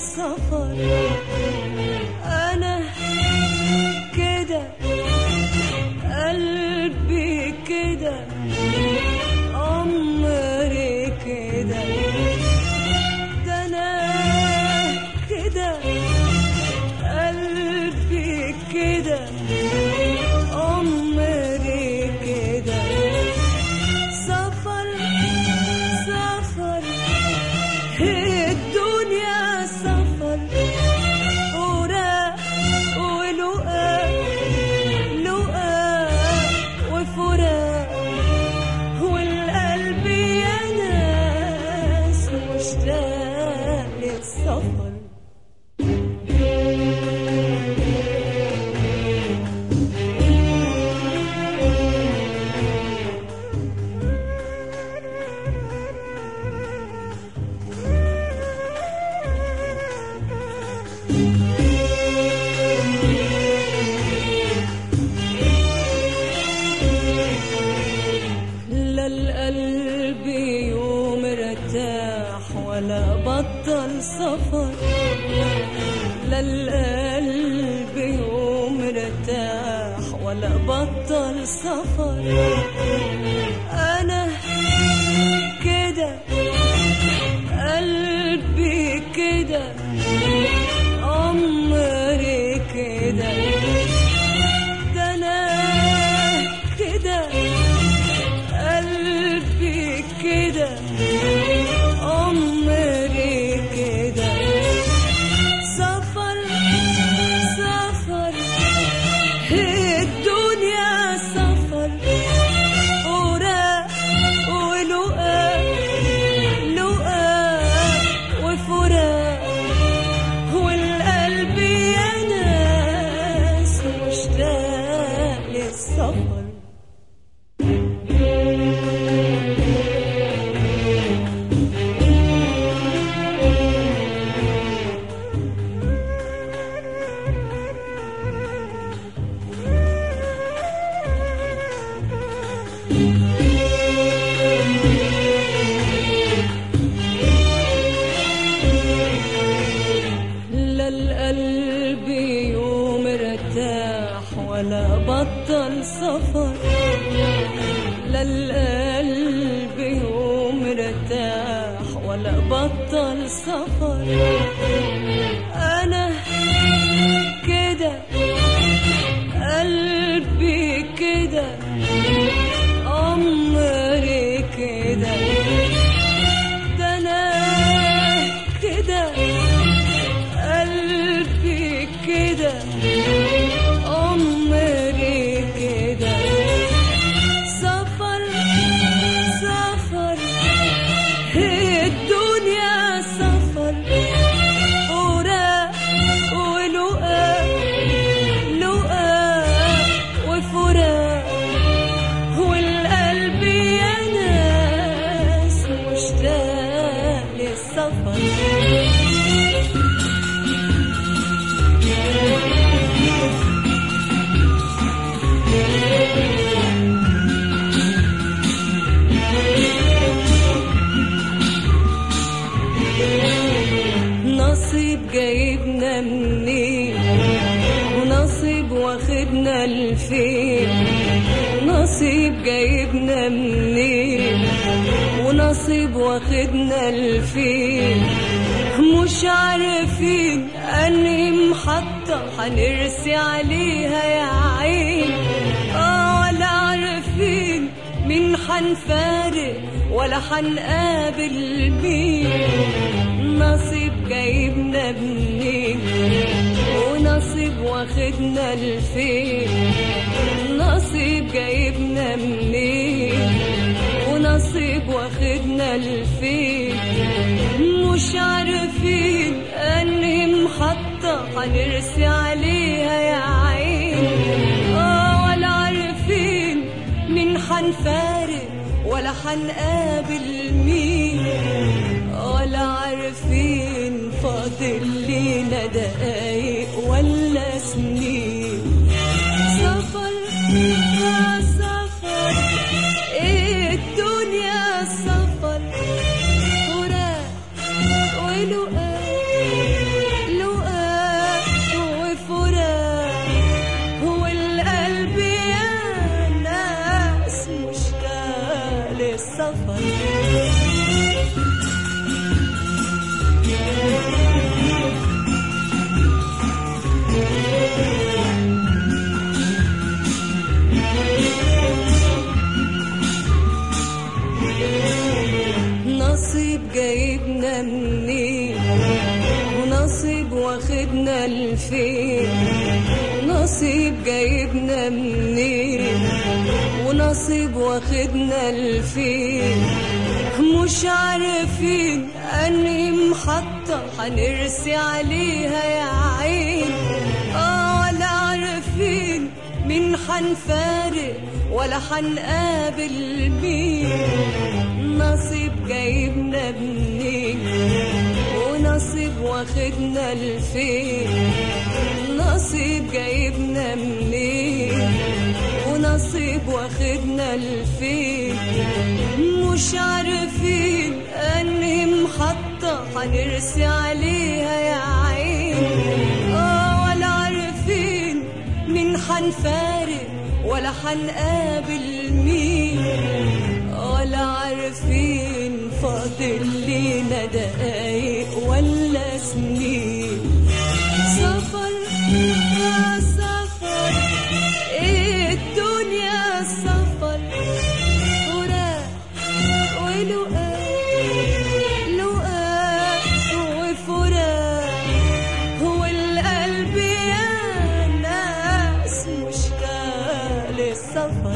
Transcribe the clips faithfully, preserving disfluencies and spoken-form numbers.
سفر. أنا كده قلبي كده عمري كده، ده أنا كده قلبي كده عمري كده. سفر سفر الدنيا سفر، وراء ولقاء لقاء وفراق، والقلب يا ناس مشتاق للسفر. لا القلب يوم ارتاح ولا بطل سفر، لا القلب يوم ارتاح ولا بطل سفر. أنا كده قلبي كده عمري كده، ده أنا كده قلبي كده عمري كده. سفر سفر الدنيا سفر، وراء ولقاء لقاء وفراق، والقلب يا ناس مشتاق للسفر. لا القلب يوم ارتاح ولا بطل سفر، لا القلب يوم ارتاح ولا بطل سفر. أنا كده قلبي كده عمري كده، ده أنا كده قلبي كده عمري كده. سفر سفر الدنيا سفر، وراء ولقاء لقاء وفراق، والقلب يا ناس مشتاق للسفر. نصيب جايبنا منين ونصيب واخدنا لفين، نصيب جايبنا منين ونصيب واخدنا لفين. مش عارفين انهي محطة هنرسي عليها يا عين، اه ولا عارفين مين حنفارق ولا حنقابل مين. نصيب جايبنا منين ونصيب واخدنا لفين، نصيب جايبنا منين ونصيب واخدنا لفين. مش عارفين انهي محطة هنرسي عليها يا عين، اه ولا عارفين مين حنفارق ولا حنقابل مين، ولا عارفين فاضل لينا دقايق ولا سنين. سفر يا سفر الدنيا سفر، فراق ولقاء السفر. نصيب جايبنا منين ونصيب واخدنا لفين، نصيب جايبنا منين ونصيب واخدنا لفين، مش عارفين انهي محطة هنرسي عليها يا عين، اه ولا عارفين مين حنفارق ولا حنقابل مين. نصيب جايبنا منين ونصيب واخدنا لفين، نصيب جايبنا منين ونصيب واخدنا لفين، مش عارفين انهي محطة هنرسي عليها يا عين، اه ولا عارفين مين حنفارق ولا حنقابل مين، ولا عارفين فاضل لينا دقايق ولا سنين. سفر يا سفر ايه الدنيا سفر، فراق ولقاء لقاء وفراق، هو القلب يا ناس مشتاق للسفر.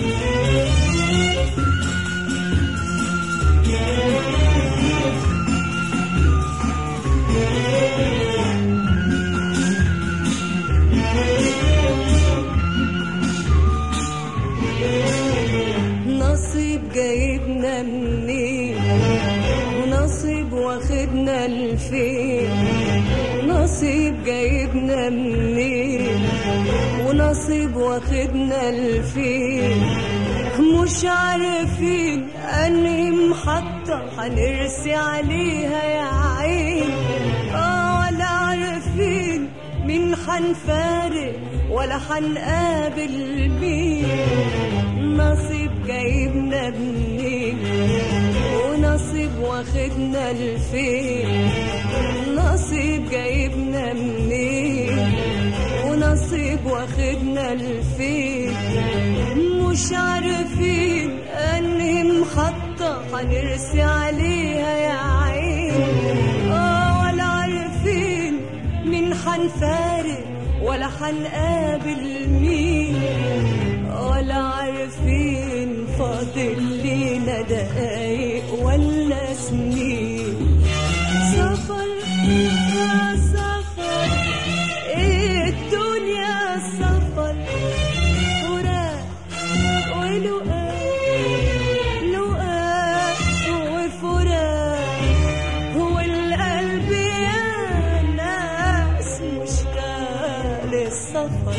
نصيب جايبنا منين ونصيب واخدنا لفين، نصيب جايبنا منين ونصيب واخدنا لفين، مش عارفين انهي محطة هنرسي عليها يا عين، اه ولا عارفين مين حنفارق ولا حنقابل مين. نصيب جايبنا منين ونصيب واخدنا لفين، نصيب جايبنا منين ونصيب واخدنا لفين، مش عارفين انهي محطة هنرسي عليها يا عين، اه ولا عارفين مين حنفارق ولا حنقابل مين، ولا عارفين فاضل لينا دقايق ولا سنين. سفر يا سفر ايه الدنيا سفر، فراق ولقاء لقاء وفراق، هو القلب يا ناس مشتاق للسفر.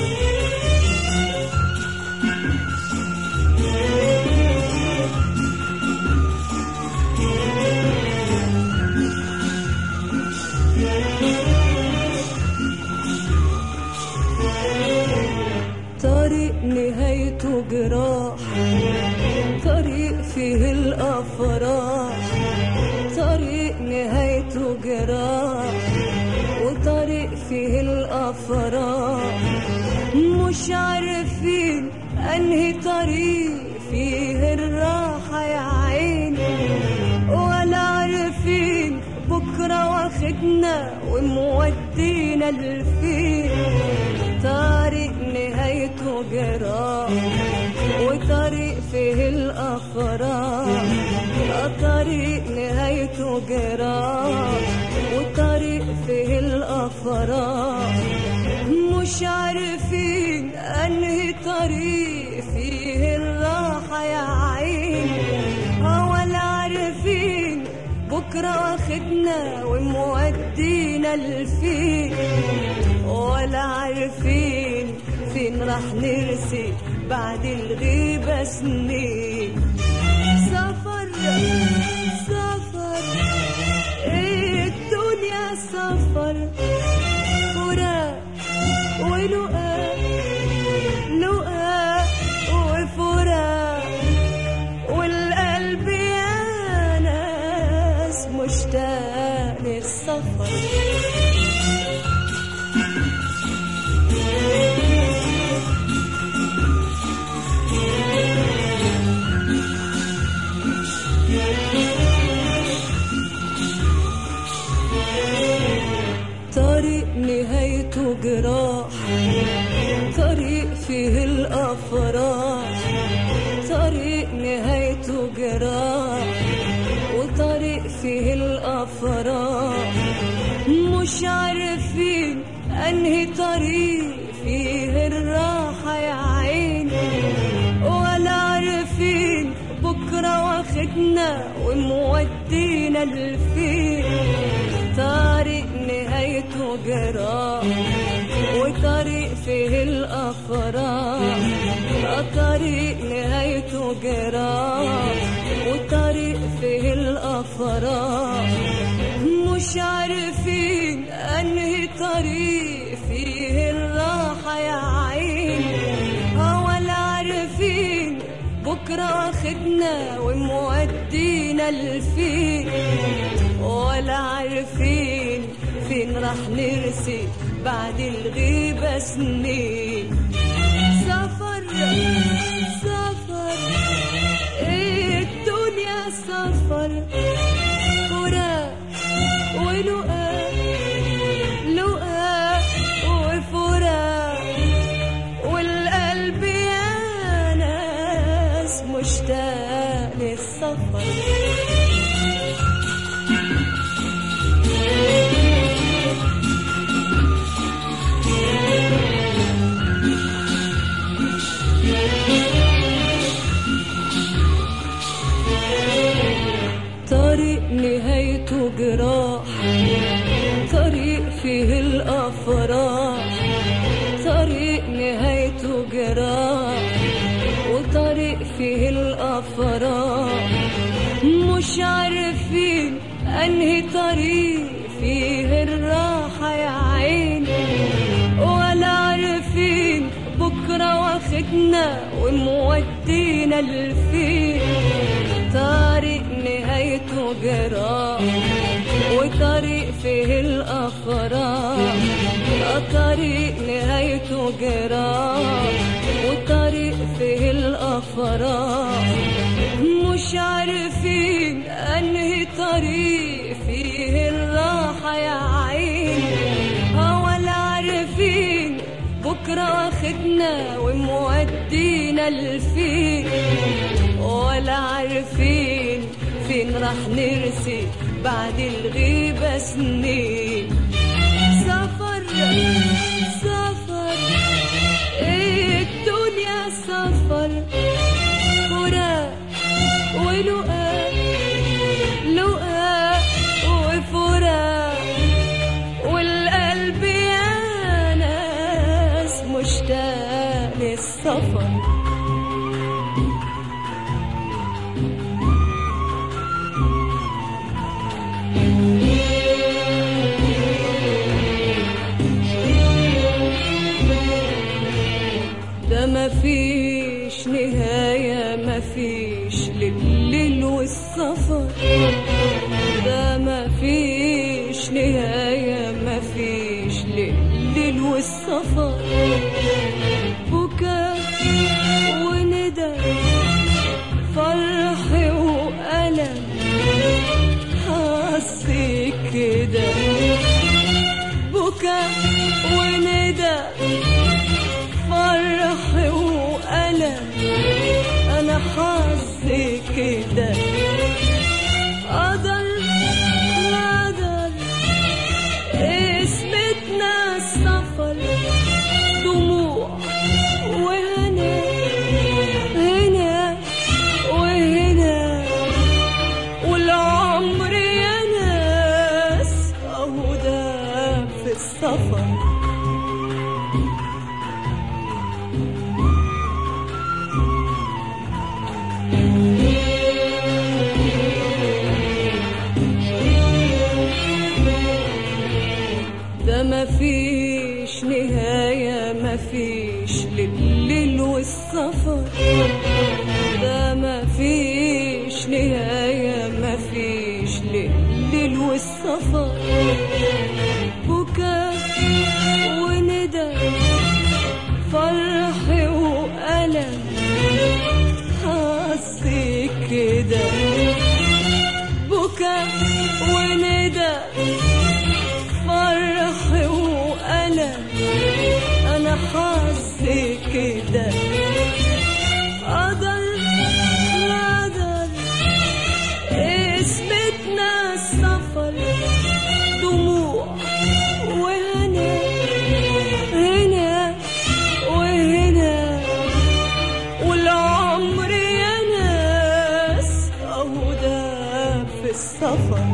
طريق نهايته جراح، طريق فيه الأفراح، طريق نهايته جراح وطريق فيه الأفراح، مش عارفين أنهي طريق فيه الراحة يا عيني، ولا عارفين بكرة واخدنا ومودينا لفين. طريق نهايته جراح وطريق فيه الأفراح، طريق نهايته جراح وطريق فيه الأفراح، مش عارفين أنهي طريق فيه الراحة يا عيني، ولا عارفين بكرة واخدنا ومودينا لفين، ولا عارفين فين راح نرسي بعد الغيبة سنين. سفر سفر ايه الدنيا سفر، فراق ولقاء لقاء وفراق، والقلب طريق نهايته جراح، طريق فيه الأفراح، طريق نهايته جراح وطريق فيه الأفراح، مش عارفين أنهي طريق فيه الراحة يا عيني، ولا عارفين بكرة واخدنا ومودينا لفين. طريق نهايته جراح وطريق فيه الأفراح، طريق نهايته جراح وطريق فيه الأفراح، مش عارفين أنهي طريق فيه الراحة يا عيني، ولا عارفين بكرة واخدنا ومودينا لفين، ولا عارفين فين راح نرسي بعد الغيبة سنين. سفر سفر ايه الدنيا سفر، فراق ولقاء، لقاء وفراق، والقلب يا ناس مشتاق للسفر. طريق نهايته جراح، طريق فيه الأفراح، طريق نهايته جراح وطريق فيه الأفراح، مش عارفين أنهي طريق فيه الراحة يا عيني، ولا عارفين بكرة واخدنا ومودينا لفين. طريق نهايته جراح وطريق فيه الأفراح، طريق نهايته جراح وطريق فيه الأفراح، مش عارفين أنهي طريق فيه الراحة يا عيني، ولا عارفين بكرة واخدنا ومودينا لفين، ولا عارفين فين راح نرسي بعد الغيبة سنين. سفر سفر ايه الدنيا سفر، فراق ولقاء، لقاء وفراق، والقلب يا ناس مشتاق للسفر. ده مفيش نهاية مفيش للليل والسفر، ده مفيش نهاية مفيش للليل والسفر، بكاء وندى فرح وألم حاسك كده، بكاء وندى فرح وألم أنا حاسك كده، قدر قدر اسمتنا السفر، دموع وهنا هنا وهنا، والعمر يا ناس أهو ده في السفر. ده مفيش نهاية مفيش للليل والسفر، ده مفيش نهاية مفيش للليل والسفر. والسفر، بكاء وندى، فرح وألم، حسيت كده. بكاء وندى، فرح وألم، أنا حسيت كده. قدر قدر اسمتنا السفر، دموع وهنا، هنا وهنا، والعمر يا ناس أهو ده في السفر.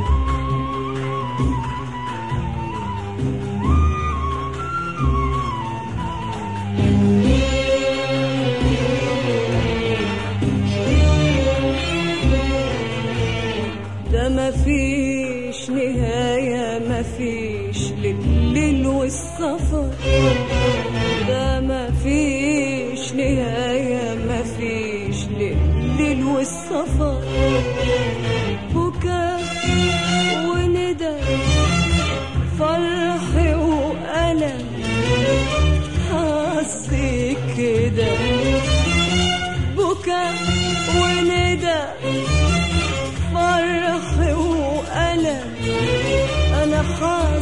ده مفيش نهاية، مفيش للليل والسفر، ده مفيش نهاية، مفيش للليل والسفر، بكاء وندى، فرح وألم، حسيت كده. بكاء وندى، فرح وألم، أنا حاسة